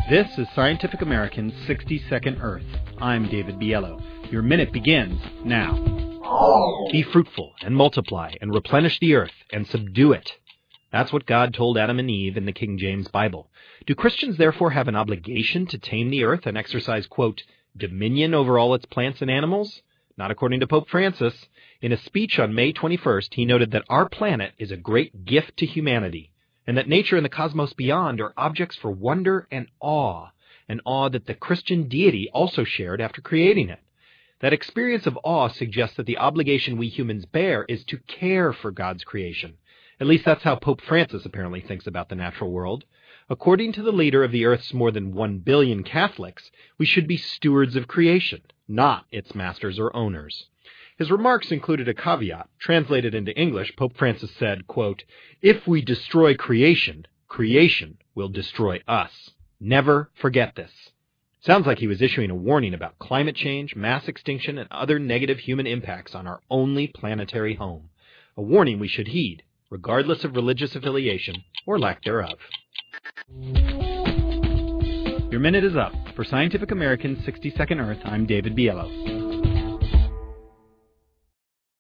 This is Scientific American's 60-Second Earth. I'm David Biello. Your minute begins now. Be fruitful and multiply and replenish the earth and subdue it. That's what God told Adam and Eve in the King James Bible. Do Christians therefore have an obligation to tame the earth and exercise, quote, dominion over all its plants and animals? Not according to Pope Francis. In a speech on May 21st, he noted that our planet is a great gift to humanity, and that nature and the cosmos beyond are objects for wonder and awe, an awe that the Christian deity also shared after creating it. That experience of awe suggests that the obligation we humans bear is to care for God's creation. At least that's how Pope Francis apparently thinks about the natural world. According to the leader of the Earth's more than 1 billion Catholics, we should be stewards of creation, not its masters or owners. His remarks included a caveat. Translated into English, Pope Francis said, quote, if we destroy creation, creation will destroy us. Never forget this. Sounds like he was issuing a warning about climate change, mass extinction, and other negative human impacts on our only planetary home. A warning we should heed, regardless of religious affiliation or lack thereof. Your minute is up. For Scientific American's 60-Second Earth, I'm David Biello.